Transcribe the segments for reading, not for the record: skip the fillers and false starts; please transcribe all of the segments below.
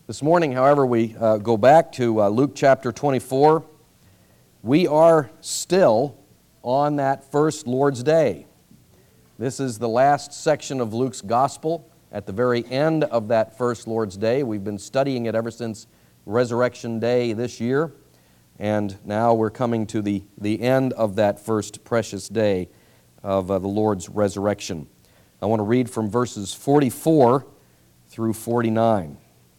This morning, however, we go back to Luke chapter 24. We are still on that first Lord's Day. This is the last section of Luke's Gospel at the very end of that first Lord's Day. We've been studying it ever since Resurrection Day this year, and now we're coming to the end of that first precious day of the Lord's resurrection. I want to read from verses 44 through 49.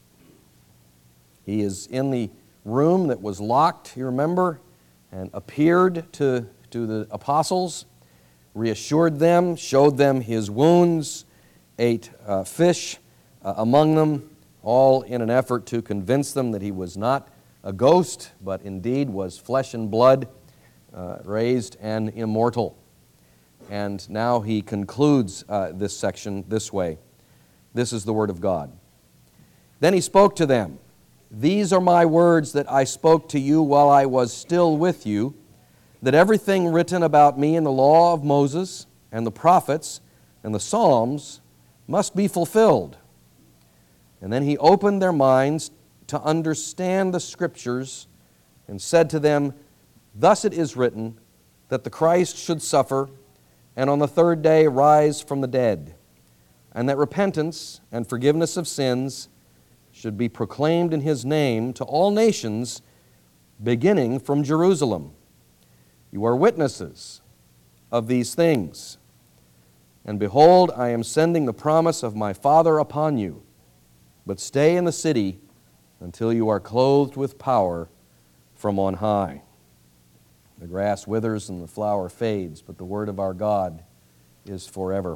He is in the room that was locked, you remember, and appeared to the apostles, reassured them, showed them his wounds, ate fish among them, all in an effort to convince them that he was not a ghost, but indeed was flesh and blood, raised and immortal. And now he concludes this section this way. This is the word of God. Then he spoke to them. These are my words that I spoke to you while I was still with you, that everything written about me in the law of Moses and the prophets and the Psalms must be fulfilled. And then he opened their minds to understand the Scriptures and said to them, Thus it is written, that the Christ should suffer and on the third day rise from the dead, and that repentance and forgiveness of sins should be proclaimed in his name to all nations, beginning from Jerusalem. You are witnesses of these things. And behold, I am sending the promise of my Father upon you. But stay in the city until you are clothed with power from on high. The grass withers and the flower fades, but the word of our God is forever.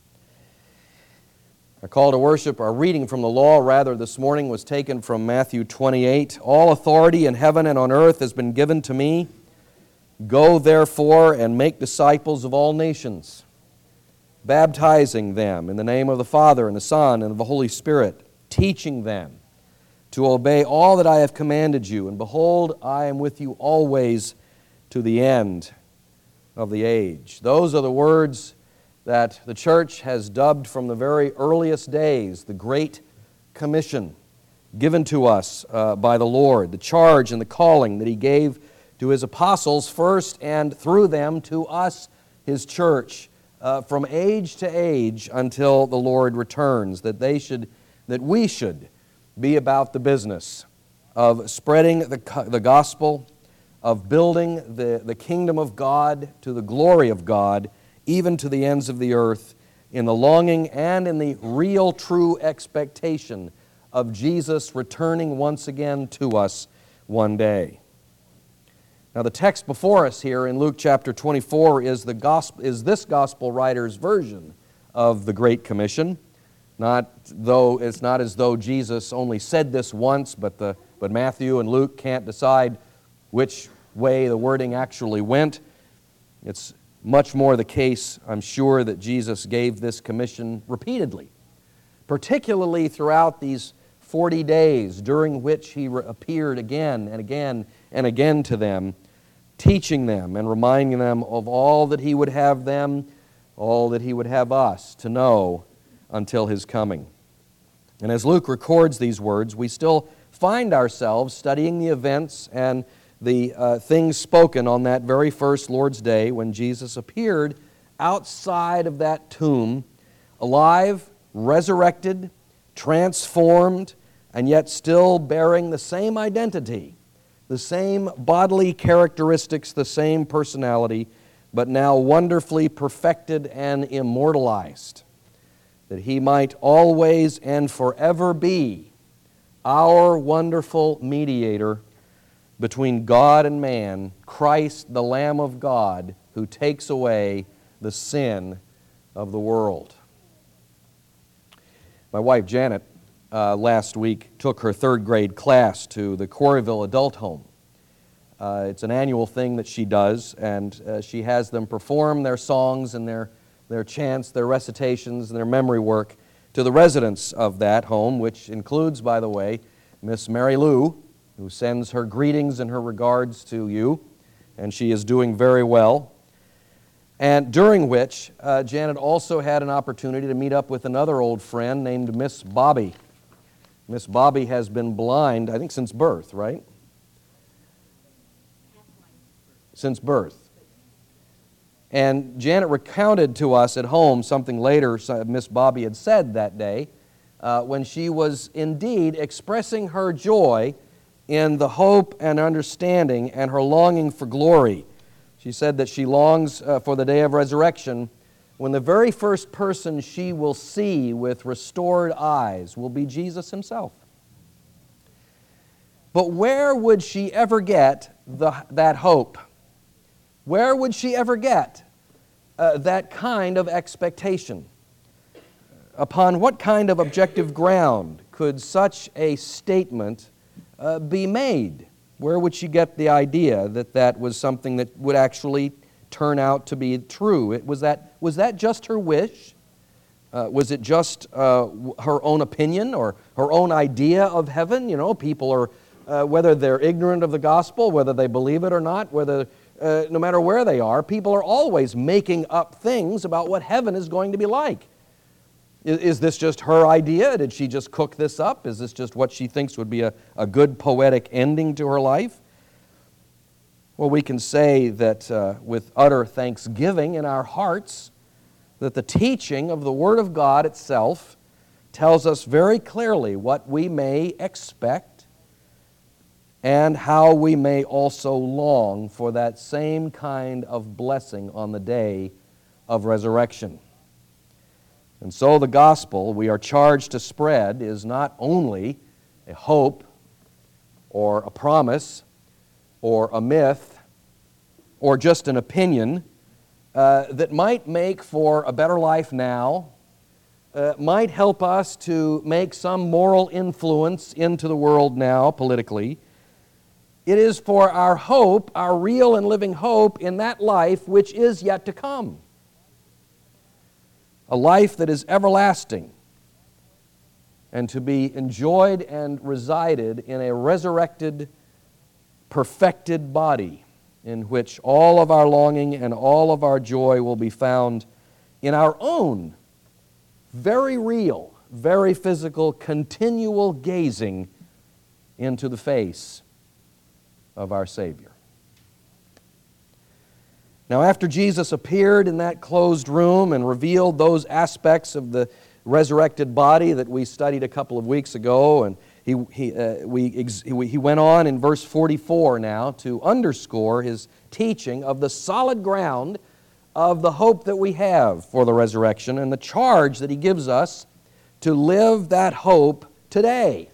Our call to worship, our reading from the law, rather, this morning was taken from Matthew 28. All authority in heaven and on earth has been given to me. Go, therefore, and make disciples of all nations, baptizing them in the name of the Father and the Son and of the Holy Spirit, teaching them to obey all that I have commanded you. And behold, I am with you always to the end of the age. Those are the words that the church has dubbed from the very earliest days the Great Commission given to us by the Lord, the charge and the calling that he gave to his apostles first and through them to us, his church, from age to age until the Lord returns, that we should be about the business of spreading the gospel, of building the kingdom of God to the glory of God, even to the ends of the earth, in the longing and in the real true expectation of Jesus returning once again to us one day. Now the text before us here in Luke chapter 24 is this gospel writer's version of the Great Commission. It's not as though Jesus only said this once, but Matthew and Luke can't decide which way the wording actually went. It's much more the case, I'm sure, that Jesus gave this commission repeatedly, particularly throughout these 40 days during which he appeared again and again and again to them, teaching them and reminding them of all that he would have them, all that he would have us to know until his coming. And as Luke records these words, we still find ourselves studying the events and the things spoken on that very first Lord's Day when Jesus appeared outside of that tomb, alive, resurrected, transformed, and yet still bearing the same identity, the same bodily characteristics, the same personality, but now wonderfully perfected and immortalized, that he might always and forever be our wonderful mediator between God and man, Christ, the Lamb of God, who takes away the sin of the world. My wife, Janet, last week took her third grade class to the Quarryville Adult Home. It's an annual thing that she does, and she has them perform their songs and their chants, their recitations, and their memory work to the residents of that home, which includes, by the way, Miss Mary Lou, who sends her greetings and her regards to you, and she is doing very well. And during which, Janet also had an opportunity to meet up with another old friend named Miss Bobby. Miss Bobby has been blind, I think, since birth, right? Since birth. And Janet recounted to us at home something later Miss Bobby had said that day when she was indeed expressing her joy in the hope and understanding and her longing for glory. She said that she longs for the day of resurrection when the very first person she will see with restored eyes will be Jesus himself. But where would she ever get that hope? Where would she ever get that kind of expectation? Upon what kind of objective ground could such a statement be made? Where would she get the idea that that was something that would actually turn out to be true? Was that just her wish? Was it just her own opinion or her own idea of heaven? You know, people are, whether they're ignorant of the gospel, whether they believe it or not, whether no matter where they are, people are always making up things about what heaven is going to be like. Is this just her idea? Did she just cook this up? Is this just what she thinks would be a good poetic ending to her life? Well, we can say that with utter thanksgiving in our hearts, that the teaching of the Word of God itself tells us very clearly what we may expect and how we may also long for that same kind of blessing on the day of resurrection. And so the gospel we are charged to spread is not only a hope or a promise or a myth or just an opinion that might make for a better life now, might help us to make some moral influence into the world now politically. It is for our hope, our real and living hope in that life which is yet to come. A life that is everlasting and to be enjoyed and resided in a resurrected, perfected body in which all of our longing and all of our joy will be found in our own very real, very physical, continual gazing into the face of our Savior. Now, after Jesus appeared in that closed room and revealed those aspects of the resurrected body that we studied a couple of weeks ago, and he went on in verse 44 now to underscore his teaching of the solid ground of the hope that we have for the resurrection and the charge that he gives us to live that hope today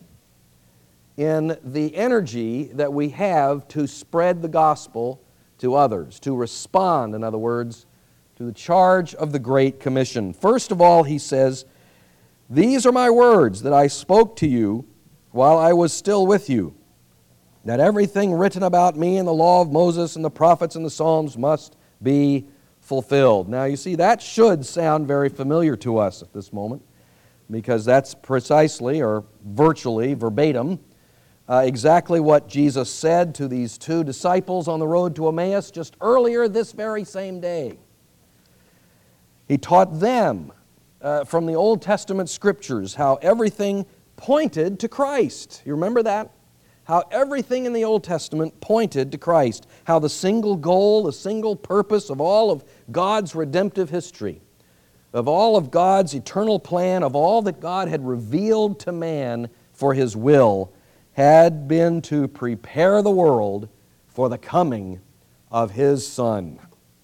in the energy that we have to spread the gospel to others, to respond, in other words, to the charge of the Great Commission. First of all, he says, "These are my words that I spoke to you while I was still with you, that everything written about me in the law of Moses and the prophets and the Psalms must be fulfilled." Now, you see, that should sound very familiar to us at this moment, because that's precisely, or virtually, verbatim, exactly what Jesus said to these two disciples on the road to Emmaus just earlier this very same day. He taught them from the Old Testament Scriptures how everything pointed to Christ. You remember that? How everything in the Old Testament pointed to Christ. How the single goal, the single purpose of all of God's redemptive history, of all of God's eternal plan, of all that God had revealed to man for His will, had been to prepare the world for the coming of His Son.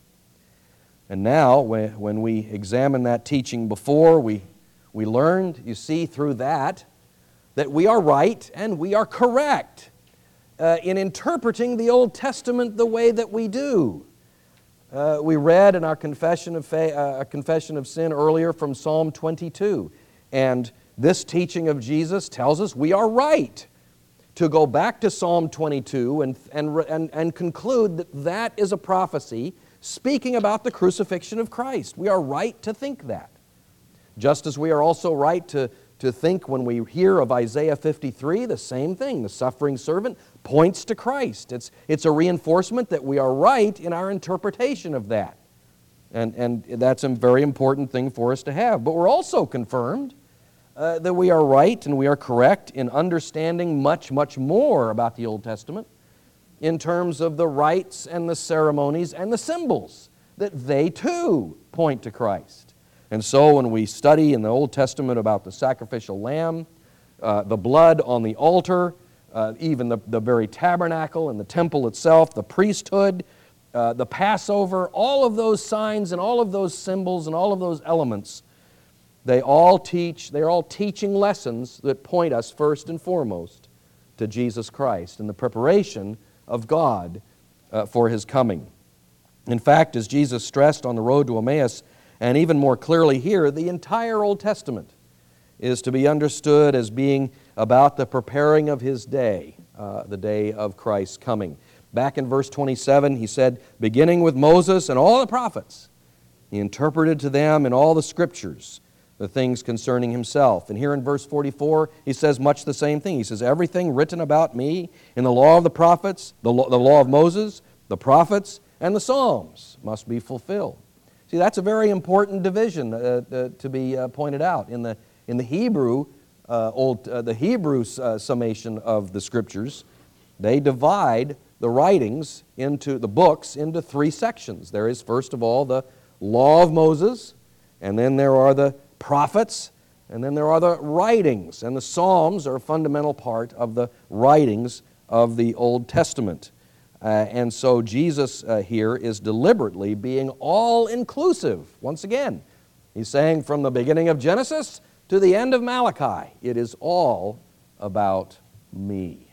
And now, when we examine that teaching before, we learned, you see, through that we are right and we are correct in interpreting the Old Testament the way that we do. We read in our confession of sin earlier from Psalm 22, and this teaching of Jesus tells us we are right to go back to Psalm 22 and conclude that that is a prophecy speaking about the crucifixion of Christ. We are right to think that. Just as we are also right to think when we hear of Isaiah 53, the same thing. The suffering servant points to Christ. It's a reinforcement that we are right in our interpretation of that. And that's a very important thing for us to have. But we're also confirmed that we are right and we are correct in understanding much, much more about the Old Testament in terms of the rites and the ceremonies and the symbols, that they too point to Christ. And so when we study in the Old Testament about the sacrificial lamb, the blood on the altar, even the very tabernacle and the temple itself, the priesthood, the Passover, all of those signs and all of those symbols and all of those elements, they're all teaching lessons that point us first and foremost to Jesus Christ and the preparation of God for His coming. In fact, as Jesus stressed on the road to Emmaus, and even more clearly here, the entire Old Testament is to be understood as being about the preparing of His day, the day of Christ's coming. Back in verse 27, he said, beginning with Moses and all the prophets, he interpreted to them in all the Scriptures the things concerning Himself. And here in verse 44, he says much the same thing. He says, everything written about me in the law of the prophets, the law of Moses, the prophets, and the Psalms must be fulfilled. See, that's a very important division to be pointed out. In the Hebrew, summation of the Scriptures, they divide the writings into the books into three sections. There is, first of all, the law of Moses, and then there are the prophets, and then there are the writings. And the Psalms are a fundamental part of the writings of the Old Testament. And so Jesus here is deliberately being all-inclusive. Once again, he's saying from the beginning of Genesis to the end of Malachi, it is all about me.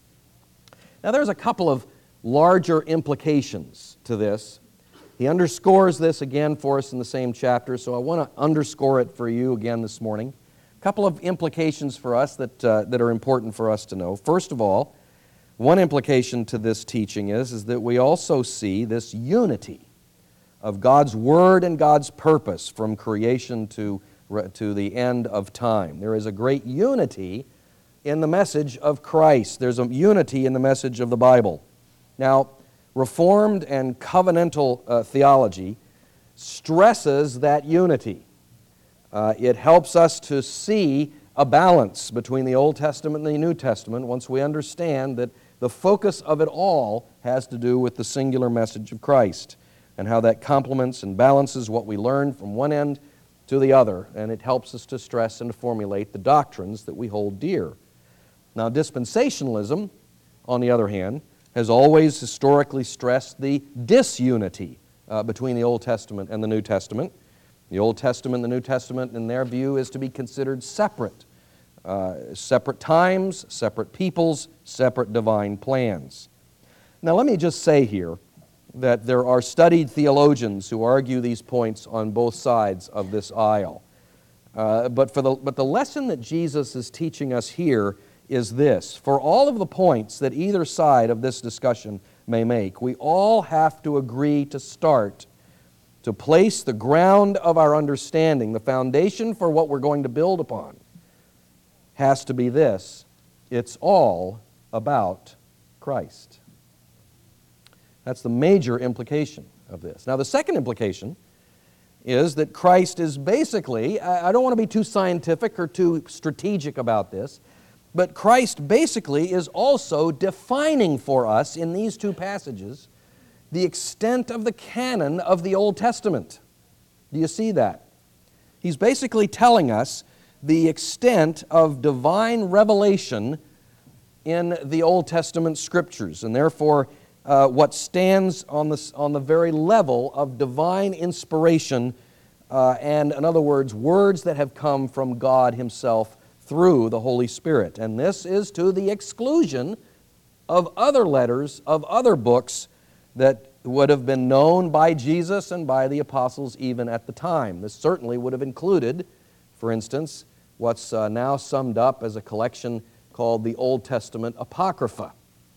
Now there's a couple of larger implications to this. He underscores this again for us in the same chapter, so I want to underscore it for you again this morning. A couple of implications for us that are important for us to know. First of all, one implication to this teaching is that we also see this unity of God's Word and God's purpose from creation to the end of time. There is a great unity in the message of Christ. There's a unity in the message of the Bible. Now, Reformed and covenantal theology stresses that unity. It helps us to see a balance between the Old Testament and the New Testament once we understand that the focus of it all has to do with the singular message of Christ and how that complements and balances what we learn from one end to the other, and it helps us to stress and to formulate the doctrines that we hold dear. Now, dispensationalism, on the other hand, has always historically stressed the disunity between the Old Testament and the New Testament. The Old Testament and the New Testament, in their view, is to be considered separate. Separate times, separate peoples, separate divine plans. Now let me just say here that there are studied theologians who argue these points on both sides of this aisle. But the lesson that Jesus is teaching us here is this. For all of the points that either side of this discussion may make, we all have to agree to start to place the ground of our understanding, the foundation for what we're going to build upon, has to be this: it's all about Christ. That's the major implication of this. Now, the second implication is that Christ is basically, I don't want to be too scientific or too strategic about this, but Christ basically is also defining for us in these two passages the extent of the canon of the Old Testament. Do you see that? He's basically telling us the extent of divine revelation in the Old Testament Scriptures, and therefore what stands on the very level of divine inspiration, and in other words, words that have come from God Himself through the Holy Spirit. And this is to the exclusion of other letters, of other books that would have been known by Jesus and by the apostles even at the time. This certainly would have included, for instance, what's now summed up as a collection called the Old Testament Apocrypha.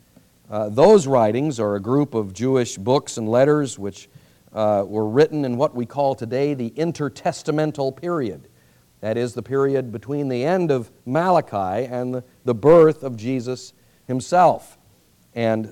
Those writings are a group of Jewish books and letters which were written in what we call today the intertestamental period. That is the period between the end of Malachi and the birth of Jesus Himself. And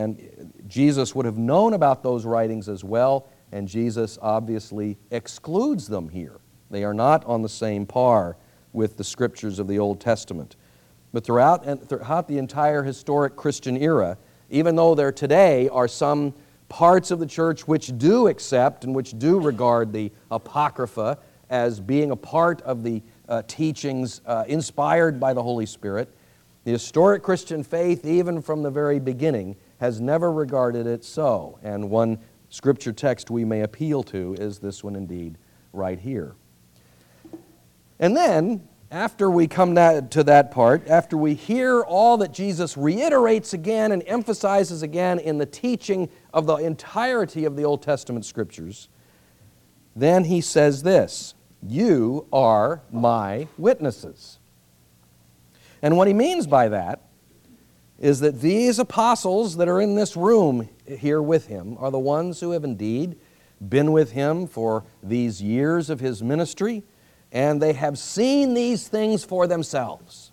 Jesus would have known about those writings as well, and Jesus obviously excludes them here. They are not on the same par with the Scriptures of the Old Testament. But throughout the entire historic Christian era, even though there today are some parts of the church which do accept and which do regard the Apocrypha as being a part of the teachings inspired by the Holy Spirit, the historic Christian faith, even from the very beginning, has never regarded it so. And one Scripture text we may appeal to is this one indeed right here. And then, after we come to that part, after we hear all that Jesus reiterates again and emphasizes again in the teaching of the entirety of the Old Testament Scriptures, then he says this, "You are my witnesses." And what he means by that is that these apostles that are in this room here with him are the ones who have indeed been with him for these years of his ministry, and they have seen these things for themselves.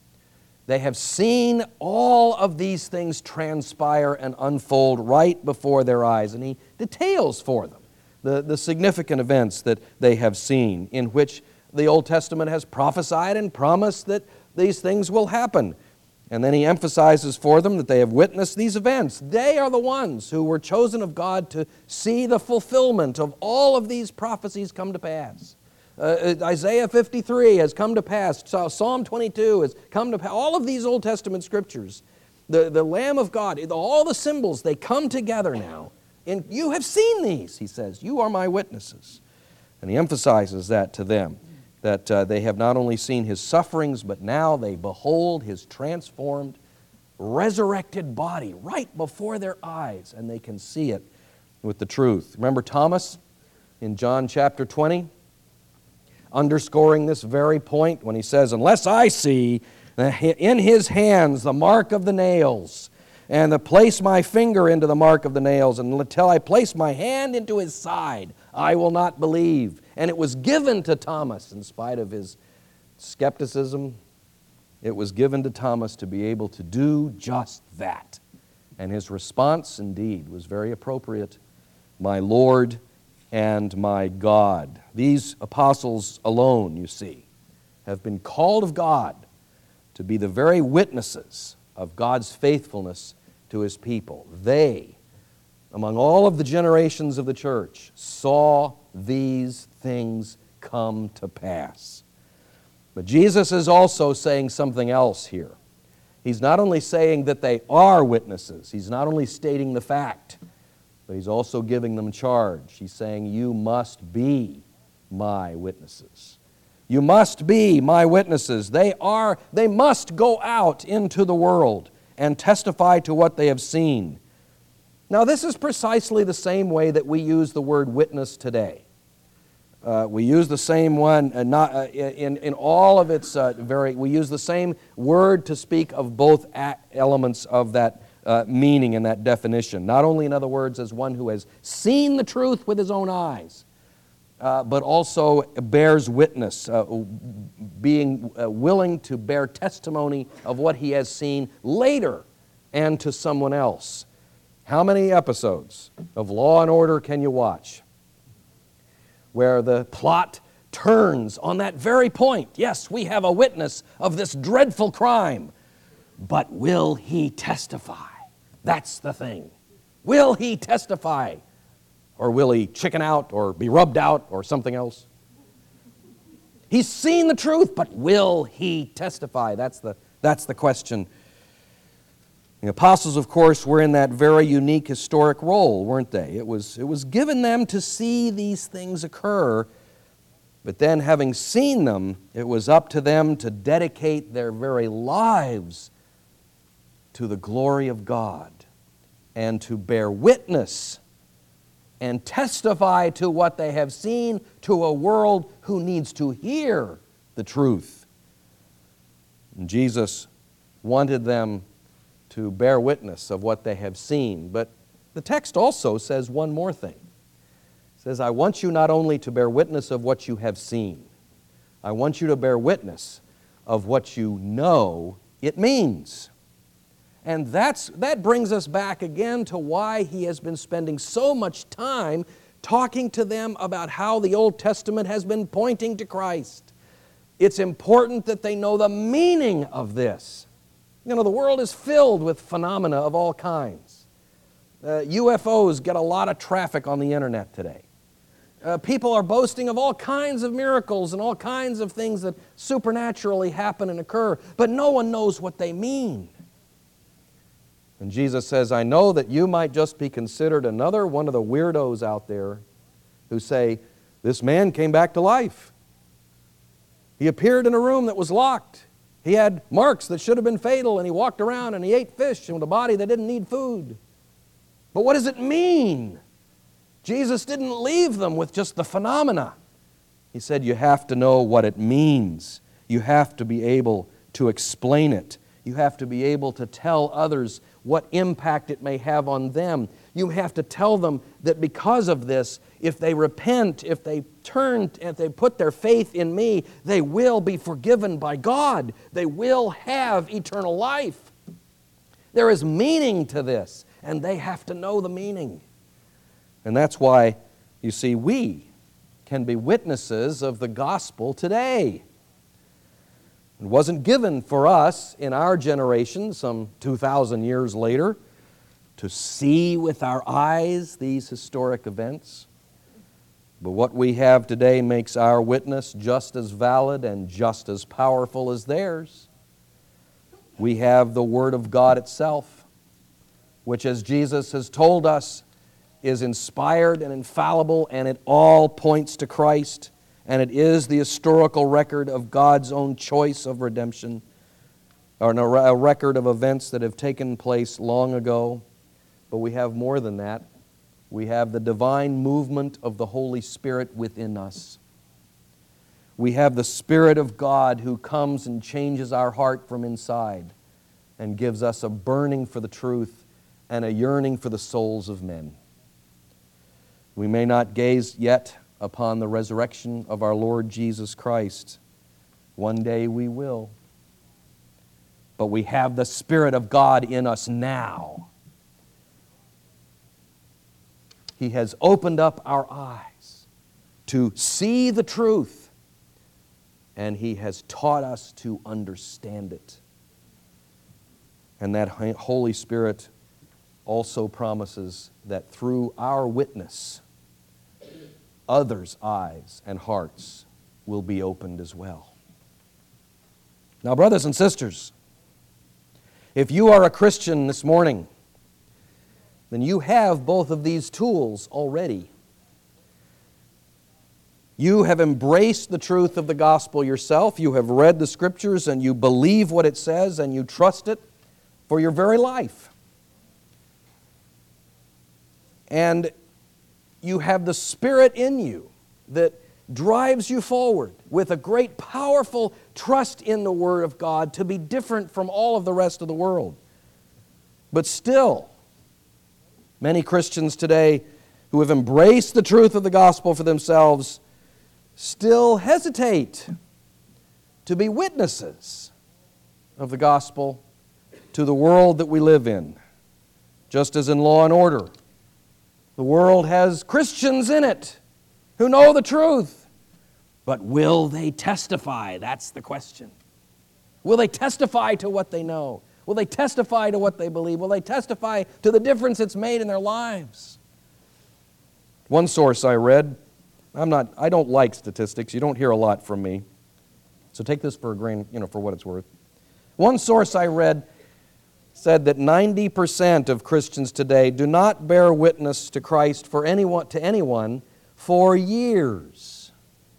They have seen all of these things transpire and unfold right before their eyes, and he details for them the significant events that they have seen, in which the Old Testament has prophesied and promised that these things will happen. And then he emphasizes for them that they have witnessed these events. They are the ones who were chosen of God to see the fulfillment of all of these prophecies come to pass. Isaiah 53 has come to pass. Psalm 22 has come to pass. All of these Old Testament Scriptures, the Lamb of God, all the symbols, they come together now. And you have seen these, he says. You are my witnesses. And he emphasizes that to them, that they have not only seen his sufferings, but now they behold his transformed, resurrected body right before their eyes, and they can see it with the truth. Remember Thomas in John chapter 20? Underscoring this very point when he says, "Unless I see in his hands the mark of the nails, and to place my finger into the mark of the nails, and until I place my hand into his side, I will not believe." And it was given to Thomas, in spite of his skepticism, it was given to Thomas to be able to do just that. And his response, indeed, was very appropriate. "My Lord and my God." These apostles alone, you see, have been called of God to be the very witnesses of God's faithfulness to his people. They, among all of the generations of the church, saw these things come to pass. But Jesus is also saying something else here. He's not only saying that they are witnesses, he's not only stating the fact, but he's also giving them charge. He's saying, "You must be my witnesses. You must be my witnesses." They must go out into the world and testify to what they have seen. Now, this is precisely the same way that we use the word witness today. We use the same one, in all of its we use the same word to speak of both elements of that meaning and that definition. Not only, in other words, as one who has seen the truth with his own eyes, but also bears witness, being willing to bear testimony of what he has seen later and to someone else. How many episodes of Law and Order can you watch where the plot turns on that very point? Yes, we have a witness of this dreadful crime, but will he testify? That's the thing. Will he testify? Or will he chicken out or be rubbed out or something else? He's seen the truth, but will he testify? That's the question. The apostles, of course, were in that very unique historic role, weren't they? It was given them to see these things occur, but then having seen them, it was up to them to dedicate their very lives to the glory of God and to bear witness and testify to what they have seen to a world who needs to hear the truth. And Jesus wanted them to bear witness of what they have seen. But the text also says one more thing. It says, "I want you not only to bear witness of what you have seen, I want you to bear witness of what you know it means." And that brings us back again to why he has been spending so much time talking to them about how the Old Testament has been pointing to Christ. It's important that they know the meaning of this. You know, the world is filled with phenomena of all kinds. UFOs get a lot of traffic on the internet today. People are boasting of all kinds of miracles and all kinds of things that supernaturally happen and occur, but no one knows what they mean. And Jesus says, I know that you might just be considered another one of the weirdos out there who say, this man came back to life. He appeared in a room that was locked. He had marks that should have been fatal, and he walked around and he ate fish with a body that didn't need food. But what does it mean? Jesus didn't leave them with just the phenomena. He said you have to know what it means. You have to be able to explain it. You have to be able to tell others what impact it may have on them. You have to tell them that because of this, if they repent, if they turn, if they put their faith in me, they will be forgiven by God. They will have eternal life. There is meaning to this, and they have to know the meaning. And that's why, you see, we can be witnesses of the gospel today. It wasn't given for us in our generation, some 2,000 years later, to see with our eyes these historic events. But what we have today makes our witness just as valid and just as powerful as theirs. We have the Word of God itself, which, as Jesus has told us, is inspired and infallible, and it all points to Christ, and it is the historical record of God's own choice of redemption, or a record of events that have taken place long ago. But we have more than that. We have the divine movement of the Holy Spirit within us. We have the Spirit of God who comes and changes our heart from inside and gives us a burning for the truth and a yearning for the souls of men. We may not gaze yet upon the resurrection of our Lord Jesus Christ. One day we will. But we have the Spirit of God in us now. He has opened up our eyes to see the truth, and He has taught us to understand it. And that Holy Spirit also promises that through our witness, others' eyes and hearts will be opened as well. Now, brothers and sisters, if you are a Christian this morning, then you have both of these tools already. You have embraced the truth of the gospel yourself. You have read the Scriptures and you believe what it says and you trust it for your very life. And you have the Spirit in you that drives you forward with a great powerful trust in the Word of God to be different from all of the rest of the world. But still, many Christians today who have embraced the truth of the gospel for themselves still hesitate to be witnesses of the gospel to the world that we live in. Just as in Law and Order, the world has Christians in it who know the truth. But will they testify? That's the question. Will they testify to what they know? Will they testify to what they believe? Will they testify to the difference it's made in their lives? One source I read, I don't like statistics. You don't hear a lot from me. So take this for a grain, for what it's worth. One source I read said that 90% of Christians today do not bear witness to Christ to anyone for years.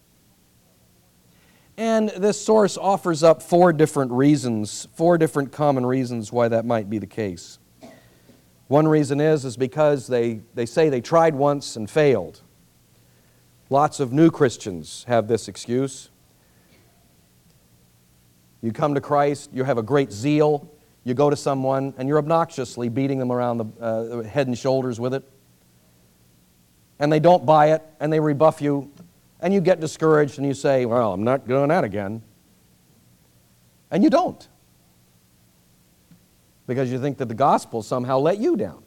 And this source offers up four different common reasons why that might be the case. One reason is because they say they tried once and failed. Lots of new Christians have this excuse. You come to Christ, you have a great zeal, you go to someone and you're obnoxiously beating them around the head and shoulders with it. And they don't buy it and they rebuff you and you get discouraged and you say, well, I'm not doing that again. And you don't. Because you think that the gospel somehow let you down.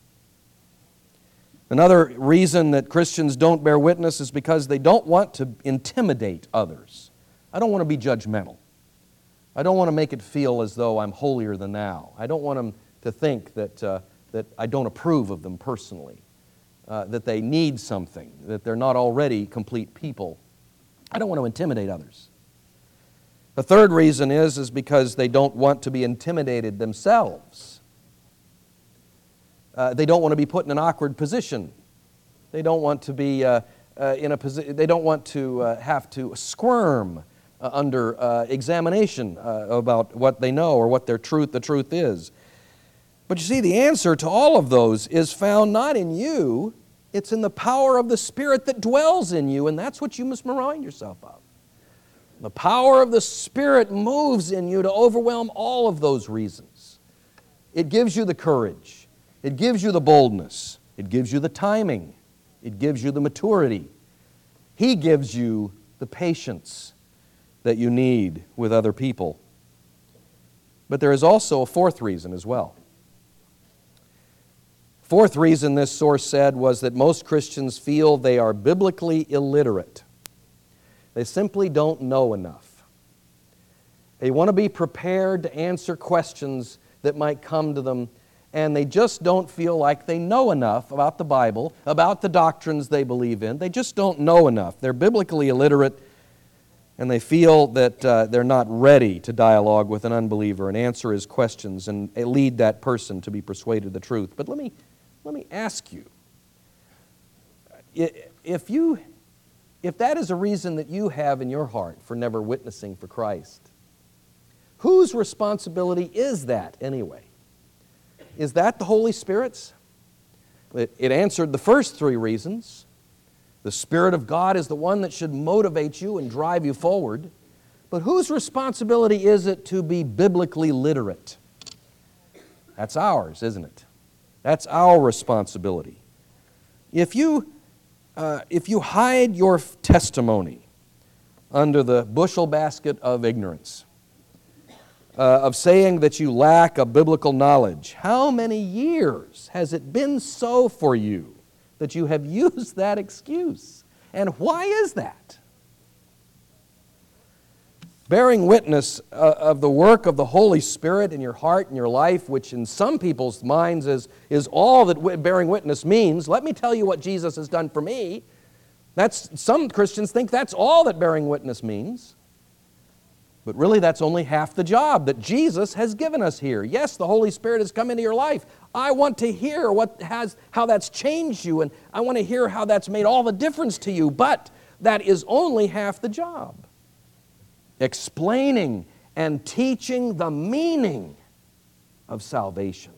Another reason that Christians don't bear witness is because they don't want to intimidate others. I don't want to be judgmental. I don't want to make it feel as though I'm holier than thou. I don't want them to think that I don't approve of them personally, that they need something, that they're not already complete people. I don't want to intimidate others. The third reason is because they don't want to be intimidated themselves. They don't want to be put in an awkward position. They don't want to be in a position. They don't want to have to squirm under examination about what they know or what the truth is. But you see, the answer to all of those is found not in you, it's in the power of the Spirit that dwells in you, and that's what you must remind yourself of. The power of the Spirit moves in you to overwhelm all of those reasons. It gives you the courage. It gives you the boldness. It gives you the timing. It gives you the maturity. He gives you the patience that you need with other people. But there is also a fourth reason as well. Fourth reason, this source said, was that most Christians feel they are biblically illiterate. They simply don't know enough. They want to be prepared to answer questions that might come to them, and they just don't feel like they know enough about the Bible, about the doctrines they believe in. They just don't know enough. They're biblically illiterate, and they feel that they're not ready to dialogue with an unbeliever and answer his questions and lead that person to be persuaded of the truth. But let me ask you, if that is a reason that you have in your heart for never witnessing for Christ, whose responsibility is that anyway? Is that the Holy Spirit's? It answered the first three reasons. The Spirit of God is the one that should motivate you and drive you forward. But whose responsibility is it to be biblically literate? That's ours, isn't it? That's our responsibility. If you hide your testimony under the bushel basket of ignorance, of saying that you lack a biblical knowledge, how many years has it been so for you that you have used that excuse? And why is that? Bearing witness of the work of the Holy Spirit in your heart and your life, which in some people's minds is all that bearing witness means. Let me tell you what Jesus has done for me. Some Christians think that's all that bearing witness means. But really, that's only half the job that Jesus has given us here. Yes, the Holy Spirit has come into your life. I want to hear how that's changed you, and I want to hear how that's made all the difference to you. But that is only half the job. Explaining and teaching the meaning of salvation.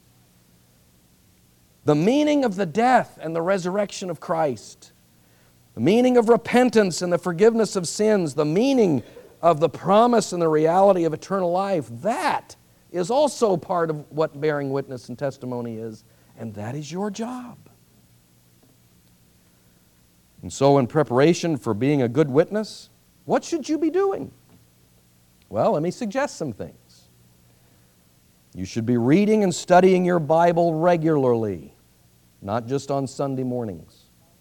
The meaning of the death and the resurrection of Christ. The meaning of repentance and the forgiveness of sins. The meaning of the promise and the reality of eternal life. That is also part of what bearing witness and testimony is, and that is your job. And so in preparation for being a good witness, what should you be doing? Well, let me suggest some things. You should be reading and studying your Bible regularly, not just on Sunday mornings.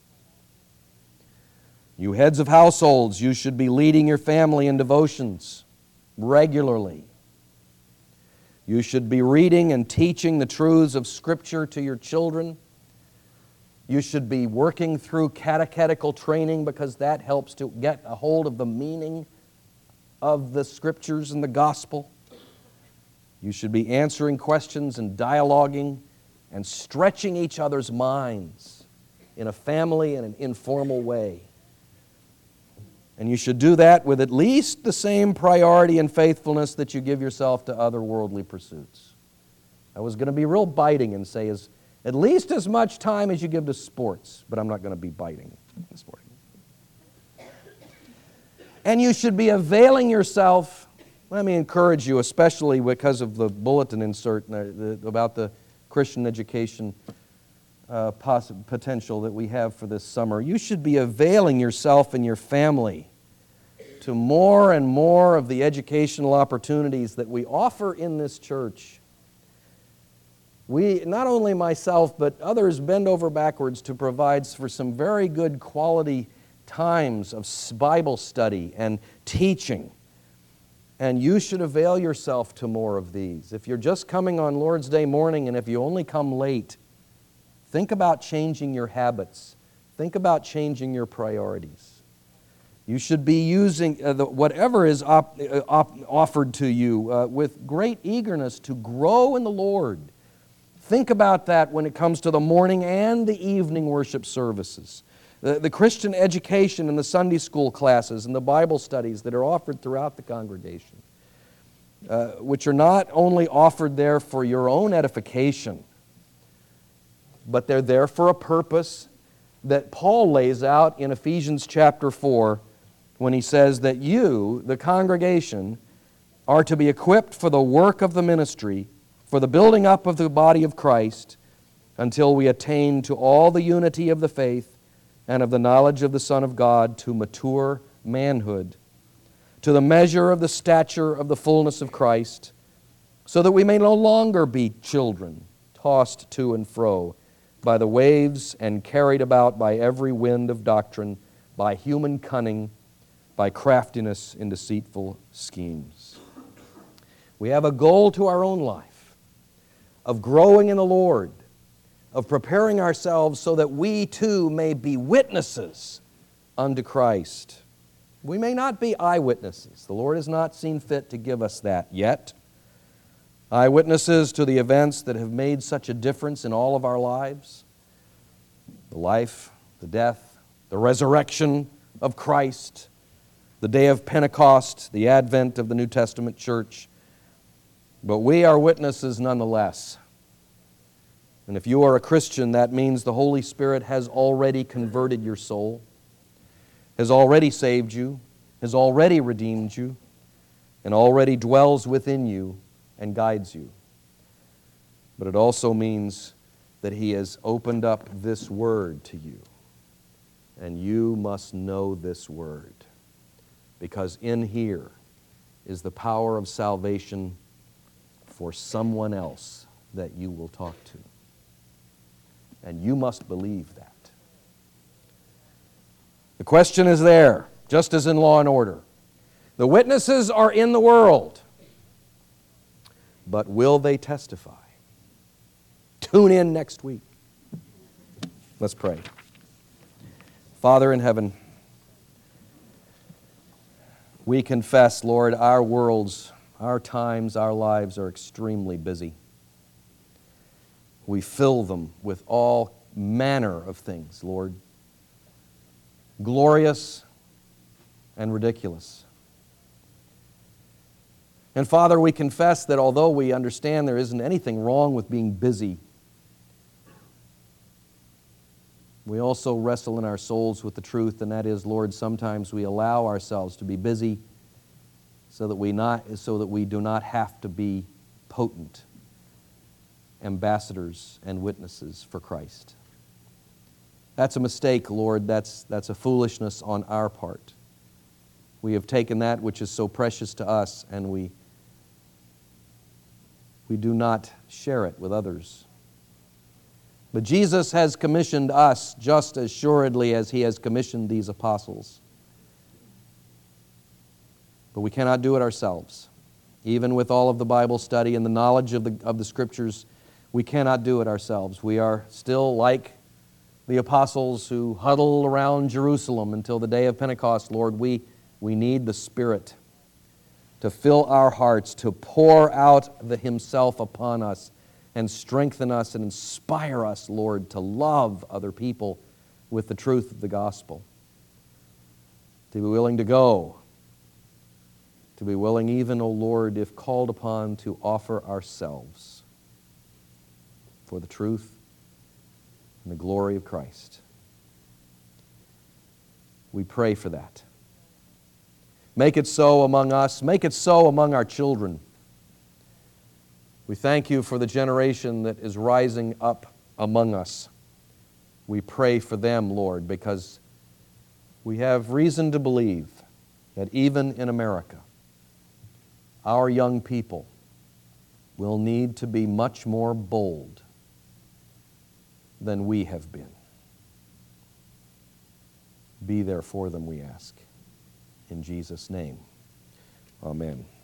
You heads of households, you should be leading your family in devotions regularly. You should be reading and teaching the truths of Scripture to your children. You should be working through catechetical training because that helps to get a hold of the meaning of the Scriptures and the gospel. You should be answering questions and dialoguing and stretching each other's minds in a family and an informal way. And you should do that with at least the same priority and faithfulness that you give yourself to other worldly pursuits. I was going to be real biting and say at least as much time as you give to sports, but I'm not going to be biting this morning. And you should be availing yourself. Let me encourage you, especially because of the bulletin insert about the Christian education potential that we have for this summer. You should be availing yourself and your family to more and more of the educational opportunities that we offer in this church. We, not only myself, but others bend over backwards to provide for some very good quality times of Bible study and teaching. And you should avail yourself to more of these. If you're just coming on Lord's Day morning and if you only come late, think about changing your habits. Think about changing your priorities. You should be using whatever is offered to you with great eagerness to grow in the Lord. Think about that when it comes to the morning and the evening worship services. The Christian education and the Sunday school classes and the Bible studies that are offered throughout the congregation, which are not only offered there for your own edification, but they're there for a purpose that Paul lays out in Ephesians chapter 4 when he says that you, the congregation, are to be equipped for the work of the ministry, for the building up of the body of Christ, until we attain to all the unity of the faith and of the knowledge of the Son of God, to mature manhood, to the measure of the stature of the fullness of Christ, so that we may no longer be children, tossed to and fro by the waves and carried about by every wind of doctrine, by human cunning, by craftiness in deceitful schemes. We have a goal to our own life of growing in the Lord, of preparing ourselves so that we too may be witnesses unto Christ. We may not be eyewitnesses. The Lord has not seen fit to give us that yet. Eyewitnesses to the events that have made such a difference in all of our lives. The life, the death, the resurrection of Christ, the day of Pentecost, the advent of the New Testament church. But we are witnesses nonetheless. And if you are a Christian, that means the Holy Spirit has already converted your soul, has already saved you, has already redeemed you, and already dwells within you and guides you. But it also means that He has opened up this Word to you. And you must know this Word, because in here is the power of salvation for someone else that you will talk to. And you must believe that. The question is there, just as in Law and Order. The witnesses are in the world, but will they testify? Tune in next week. Let's pray. Father in heaven, we confess, Lord, our worlds, our times, our lives are extremely busy. We fill them with all manner of things, Lord, glorious and ridiculous. And Father, we confess that although we understand there isn't anything wrong with being busy, we also wrestle in our souls with the truth, and that is, Lord, sometimes we allow ourselves to be busy so that we do not have to be potent ambassadors and witnesses for Christ. That's a mistake, Lord. That's a foolishness on our part. We have taken that which is so precious to us, and we do not share it with others. But Jesus has commissioned us just as assuredly as He has commissioned these apostles. But we cannot do it ourselves. Even with all of the Bible study and the knowledge of the Scriptures, we cannot do it ourselves. We are still like the apostles who huddled around Jerusalem until the day of Pentecost. Lord, we need the Spirit to fill our hearts, to pour out Himself upon us and strengthen us and inspire us, Lord, to love other people with the truth of the gospel. To be willing to go. To be willing even, O Lord, if called upon, to offer ourselves for the truth and the glory of Christ. We pray for that. Make it so among us. Make it so among our children. We thank You for the generation that is rising up among us. We pray for them, Lord, because we have reason to believe that even in America, our young people will need to be much more bold than we have been. Be there for them, we ask. in Jesus' name. Amen.